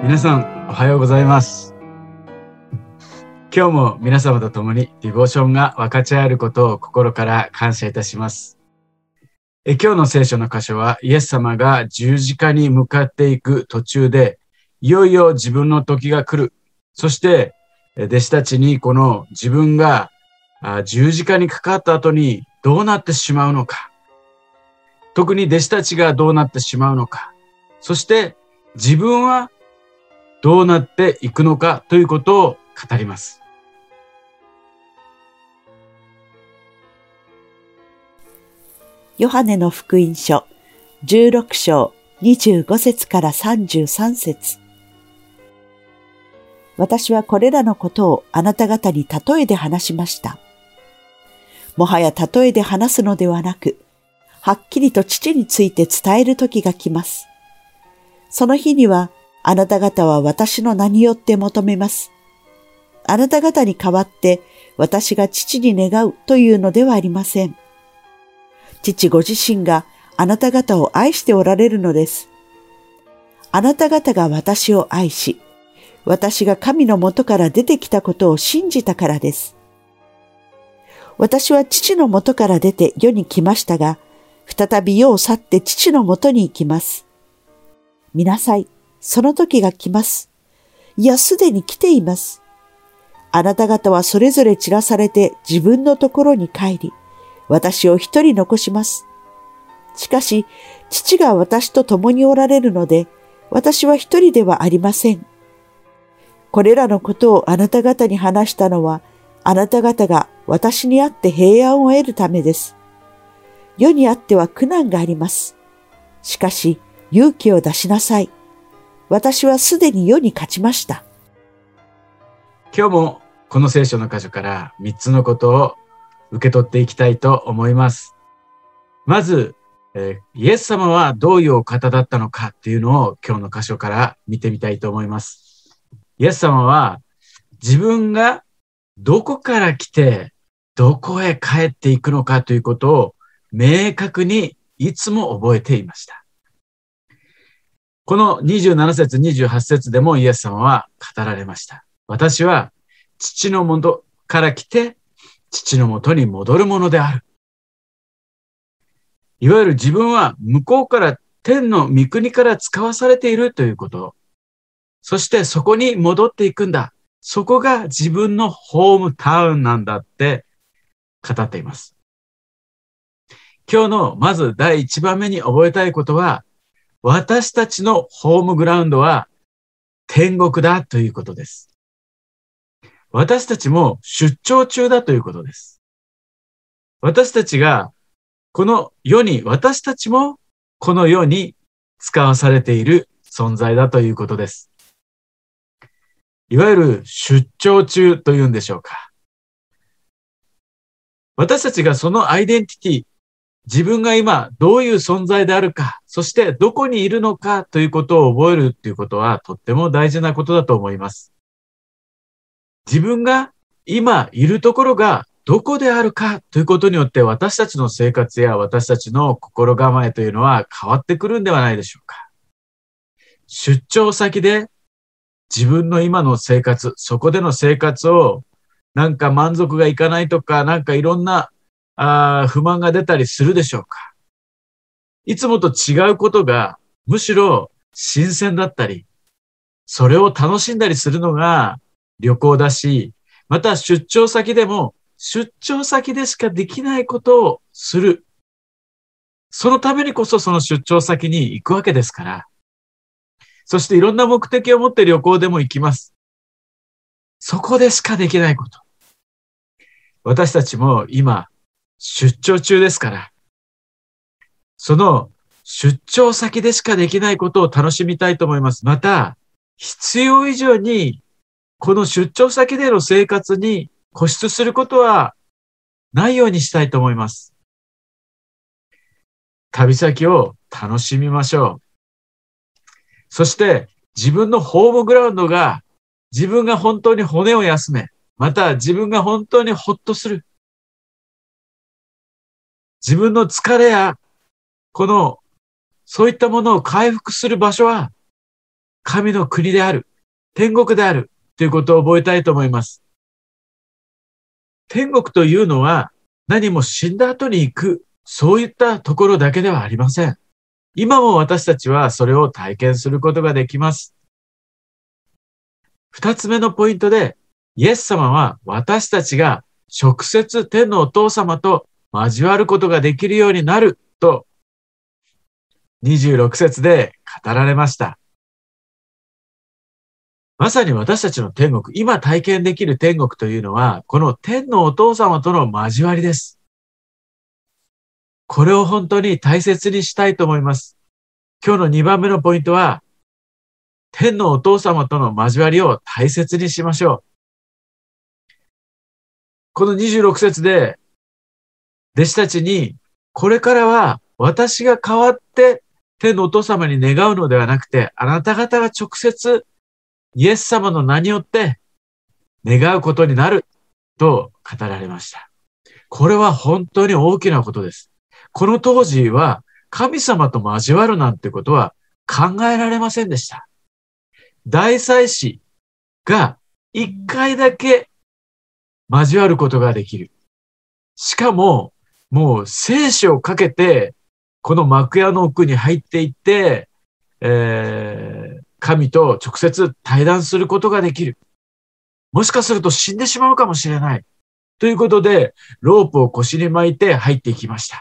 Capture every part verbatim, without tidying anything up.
皆さんおはようございます。今日も皆様と共にディボーションが分かち合えることを心から感謝いたします。え今日の聖書の箇所はイエス様が十字架に向かっていく途中でいよいよ自分の時が来る。そして弟子たちにこの自分が十字架にかかった後にどうなってしまうのか。特に弟子たちがどうなってしまうのか。そして自分はどうなっていくのかということを語ります。 ヨハネの福音書じゅうろく章にじゅうご節からさんじゅうさん節。私はこれらのことをあなた方に例えで話しました。もはや例えで話すのではなく、はっきりと父について伝える時が来ます。その日にはあなた方は私の名によって求めます。あなた方に代わって私が父に願うというのではありません。父ご自身があなた方を愛しておられるのです。あなた方が私を愛し、私が神のもとから出てきたことを信じたからです。私は父のもとから出て世に来ましたが、再び世を去って父のもとに行きます。見なさい、その時が来ます。いや、すでに来ています。あなた方はそれぞれ散らされて自分のところに帰り、私を一人残します。しかし、父が私と共におられるので、私は一人ではありません。これらのことをあなた方に話したのは、あなた方が私にあって平安を得るためです。世にあっては苦難があります。しかし、勇気を出しなさい。私はすでに世に勝ちました。 今日もこの聖書の箇所からみっつのことを受け取っていきたいと思います。まず、えー、イエス様はどういうお方だったのかっていうのを今日の箇所から見てみたいと思います。イエス様は自分がどこから来てどこへ帰っていくのかということを明確にいつも覚えていました。このにじゅうなな節、にじゅうはち節でもイエス様は語られました。私は父のもとから来て父のもとに戻るものである。いわゆる自分は向こうから天の御国から使わされているということ。そしてそこに戻っていくんだ。そこが自分のホームタウンなんだって語っています。今日のまず第一番目に覚えたいことは、私たちのホームグラウンドは天国だということです。私たちも出張中だということです。私たちがこの世に、私たちもこの世に使わされている存在だということです。いわゆる出張中というんでしょうか。私たちがそのアイデンティティ、自分が今どういう存在であるか、そしてどこにいるのかということを覚えるということはとっても大事なことだと思います。自分が今いるところがどこであるかということによって私たちの生活や私たちの心構えというのは変わってくるんではないでしょうか。出張先で自分の今の生活、そこでの生活をなんか満足がいかないとか、なんかいろんなあ不満が出たりするでしょうか。いつもと違うことがむしろ新鮮だったり、それを楽しんだりするのが旅行だし、また出張先でも出張先でしかできないことをする。そのためにこそその出張先に行くわけですから。そしていろんな目的を持って旅行でも行きます。そこでしかできないこと。私たちも今出張中ですから、その出張先でしかできないことを楽しみたいと思います。また、必要以上にこの出張先での生活に固執することはないようにしたいと思います。旅先を楽しみましょう。そして自分のホームグラウンドが自分が本当に骨を休め、また自分が本当にほっとする。自分の疲れやこのそういったものを回復する場所は神の国である、天国であるということを覚えたいと思います。天国というのは何も死んだ後に行く、そういったところだけではありません。今も私たちはそれを体験することができます。二つ目のポイントで、イエス様は私たちが直接天のお父様と交わることができるようになると、にじゅうろく節で語られました。まさに私たちの天国、今体験できる天国というのは、この天のお父様との交わりです。これを本当に大切にしたいと思います。今日のにばんめのポイントは、天のお父様との交わりを大切にしましょう。このにじゅうろく節で、弟子たちに、これからは私が代わって天のお父様に願うのではなくて、あなた方が直接イエス様の名によって願うことになると語られました。これは本当に大きなことです。この当時は神様と交わるなんてことは考えられませんでした。大祭司が一回だけ交わることができる。しかも、もう生死をかけて、この幕屋の奥に入っていって、えー、神と直接対談することができる。もしかすると死んでしまうかもしれない。ということで、ロープを腰に巻いて入っていきました。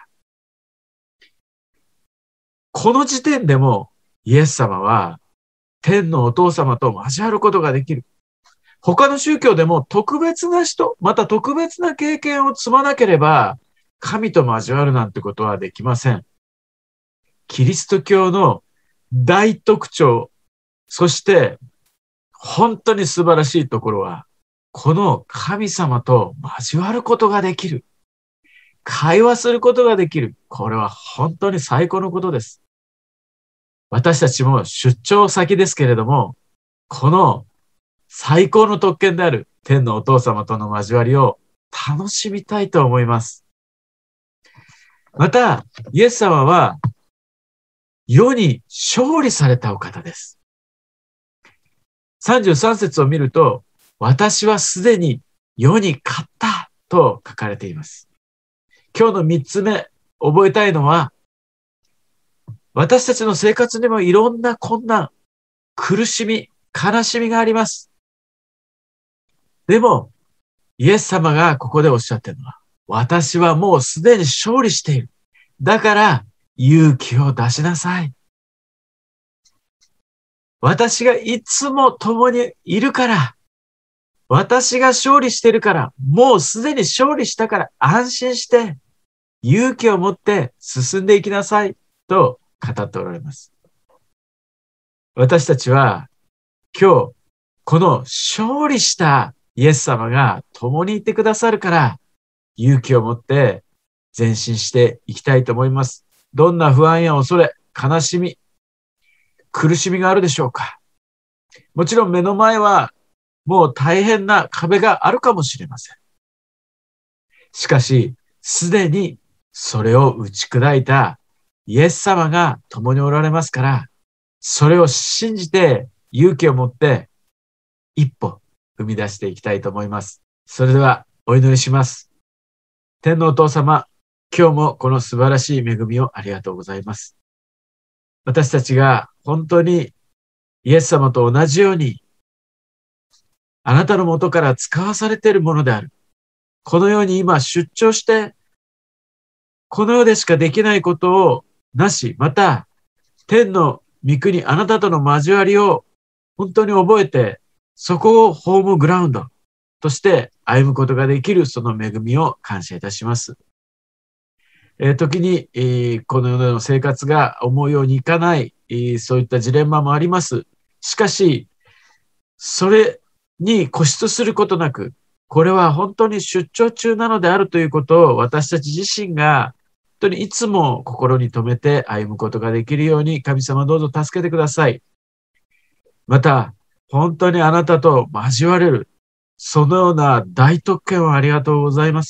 この時点でも、イエス様は、天のお父様と交わることができる。他の宗教でも特別な人、また特別な経験を積まなければ、神と交わるなんてことはできません。キリスト教の大特徴、そして本当に素晴らしいところは、この神様と交わることができる。会話することができる。これは本当に最高のことです。私たちも出張先ですけれども、この最高の特権である天のお父様との交わりを楽しみたいと思います。また、イエス様は世に勝利されたお方です。さんじゅうさん節を見ると、私はすでに世に勝ったと書かれています。今日の三つ目、覚えたいのは、私たちの生活にもいろんな困難、苦しみ、悲しみがあります。でも、イエス様がここでおっしゃっているのは、私はもうすでに勝利している。だから、勇気を出しなさい。私がいつも共にいるから、私が勝利しているから、もうすでに勝利したから安心して、勇気を持って進んでいきなさいと語っておられます。私たちは今日、この勝利したイエス様が共にいてくださるから、勇気を持って前進していきたいと思います。どんな不安や恐れ、悲しみ、苦しみがあるでしょうか。もちろん目の前はもう大変な壁があるかもしれません。しかし、すでにそれを打ち砕いたイエス様が共におられますから、それを信じて勇気を持って一歩踏み出していきたいと思います。それではお祈りします。天のお父様、今日もこの素晴らしい恵みをありがとうございます。私たちが本当にイエス様と同じようにあなたのもとから使わされているものである。このように今出張してこの世でしかできないことをなし、また天の御国、あなたとの交わりを本当に覚えて、そこをホームグラウンドとして歩むことができるその恵みを感謝いたします。えー、時に、えー、この世の生活が思うようにいかない、えー、そういったジレンマもあります。しかし、それに固執することなく、これは本当に出張中なのであるということを私たち自身が本当にいつも心に留めて歩むことができるように神様どうぞ助けてください。また、本当にあなたと交われる、そのような大特権をありがとうございます。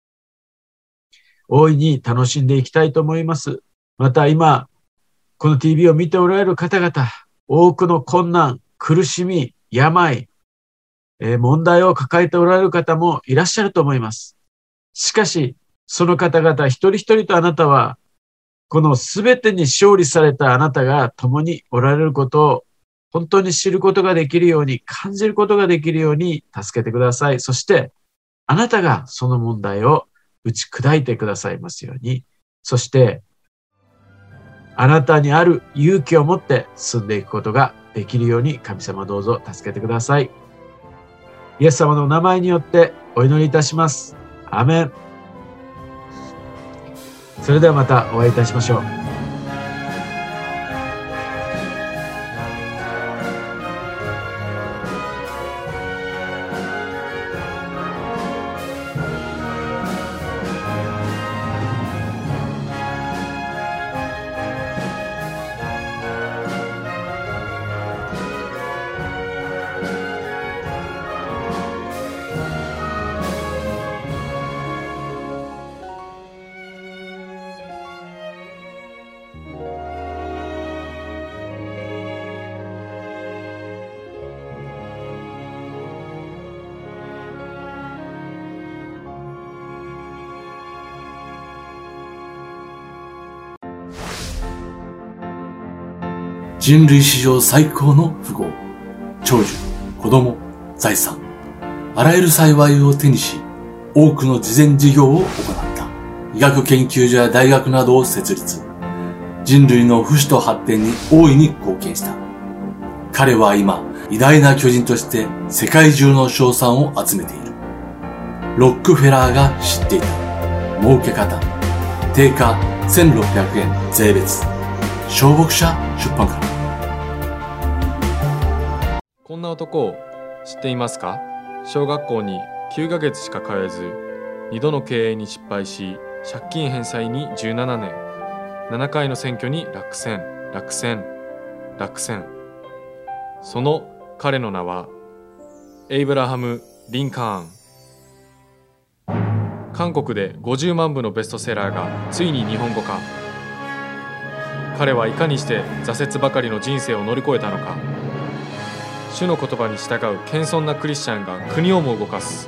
大いに楽しんでいきたいと思います。また今、この ティーブイ を見ておられる方々、 多くの困難、苦しみ、病、えー問題を抱えておられる方もいらっしゃると思います。しかし、その方々一人一人とあなたは、このすべてに勝利されたあなたが共におられることを本当に知ることができるように、感じることができるように助けてください。そして、あなたがその問題を打ち砕いてくださいますように。そして、あなたにある勇気を持って進んでいくことができるように神様どうぞ助けてください。イエス様のお名前によってお祈りいたします。アーメン。それではまたお会いいたしましょう。 人類史上最高の富豪、長寿、子供、財産、あらゆる幸いを手にし、多くの慈善事業を行った。医学研究所や大学などを設立。人類の不死と発展に大いに貢献した。彼は今、偉大な巨人として世界中の称賛を集めている。ロックフェラーが知っていた。儲け方。定価せんろっぴゃくえん税別。小牧社出版から。 こんな男を知っていますか？小学校にきゅうかげつしか通えず、にどの経営に失敗し、借金返済にじゅうななねん、ななかいの選挙に落選、落選、落選。その彼の名は、エイブラハム・リンカーン。韓国でごじゅうまんぶのベストセラーがついに日本語化。彼はいかにして挫折ばかりの人生を乗り越えたのか。主の言葉に従う謙遜なクリスチャンが国をも動かす。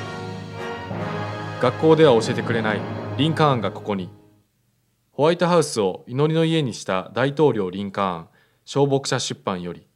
学校では教えてくれないリンカーンがここに。ホワイトハウスを祈りの家にした大統領リンカーン、小牧社出版より。